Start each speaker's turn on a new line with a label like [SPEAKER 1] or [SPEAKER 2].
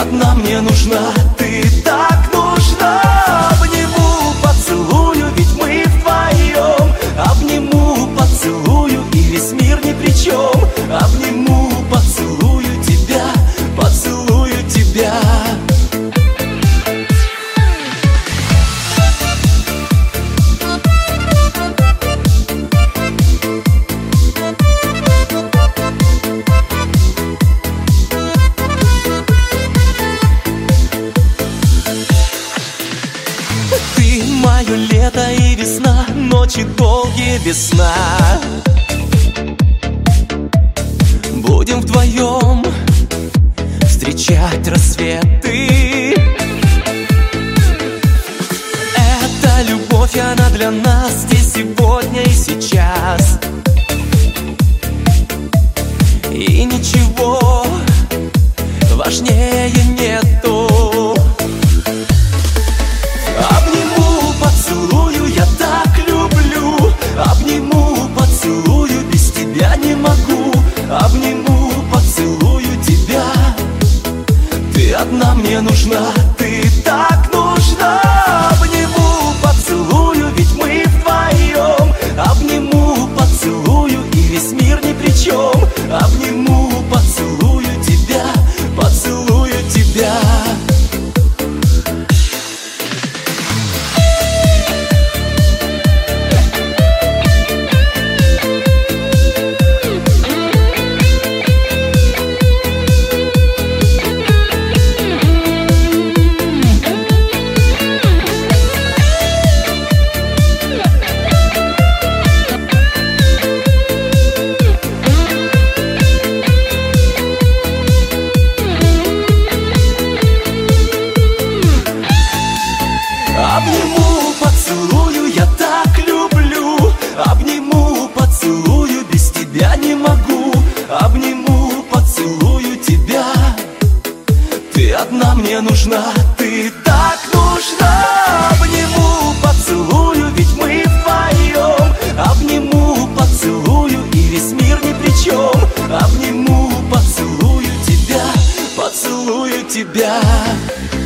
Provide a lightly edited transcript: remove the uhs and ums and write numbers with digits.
[SPEAKER 1] одна мне нужна, ты так нужна. Обниму, поцелую, ведь мы вдвоем. Обниму, поцелую, и весь мир ни при чем. Обниму, поцелую тебя, поцелую тебя. Ты мое лето и весна, ночи долгие без сна. Будем вдвоем встречать рассветы. Эта любовь, она для нас здесь, сегодня и сейчас. И ничего важнее нету. Обниму, поцелую, я так люблю. Обниму, поцелую, без тебя не могу. Обниму, поцелую тебя. Ты одна мне нужна, ты так нужна. Обниму, поцелую, ведь мы вдвоем. Обниму, поцелую, и весь мир ни при чем. Обниму, поцелую тебя, поцелую тебя. Обниму, поцелую, я так люблю. Обниму, поцелую, без тебя не могу. Обниму, поцелую тебя. Ты одна мне нужна, ты так нужна. Обниму, поцелую, ведь мы вдвоем. Обниму, поцелую, и весь мир ни при чем. Обниму, поцелую тебя, поцелую тебя.